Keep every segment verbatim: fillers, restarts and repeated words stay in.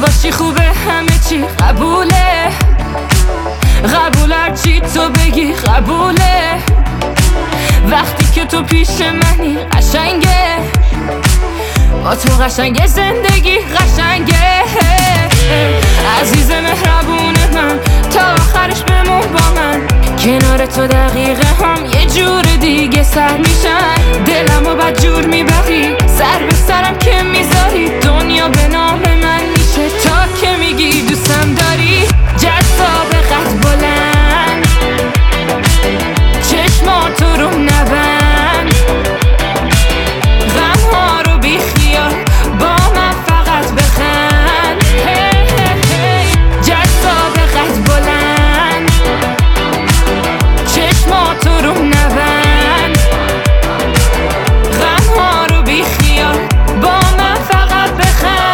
باشی خوبه همه چی قبوله، قبول هر چی تو بگی قبوله. وقتی که تو پیش منی قشنگه، با تو قشنگه زندگی قشنگه. عزیز مهربون من تا آخرش بمون با من، کنار تو دقیقه هم یه جور دیگه سر میشن. دلمو بد جور میبری، سر به سرم که میذاری، دنیا به نام من میشه تا که میگی دوستم داری. جذاب قد بلند، چشماتو رو نبند، غم ها رو بی خیال با من فقط بخند. جذاب قد بلند، چشماتو رو نبند، غم ها رو بی خیال با من فقط بخند.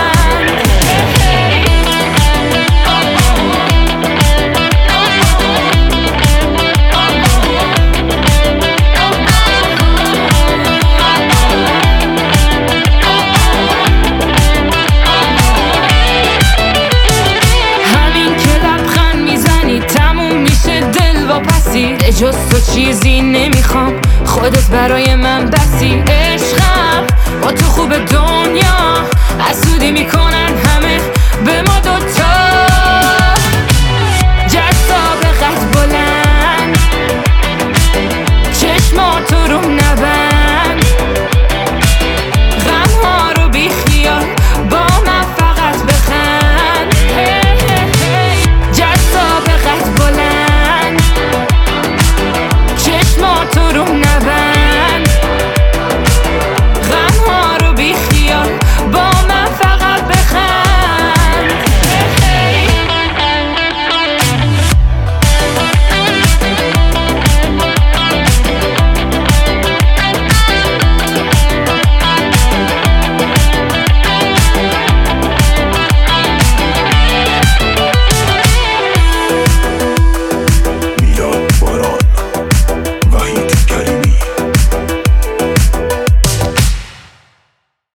جز تو چیزی نمیخوام، خودت برای من بسی. عشقم با تو خوب، دنیا حسودی میکنن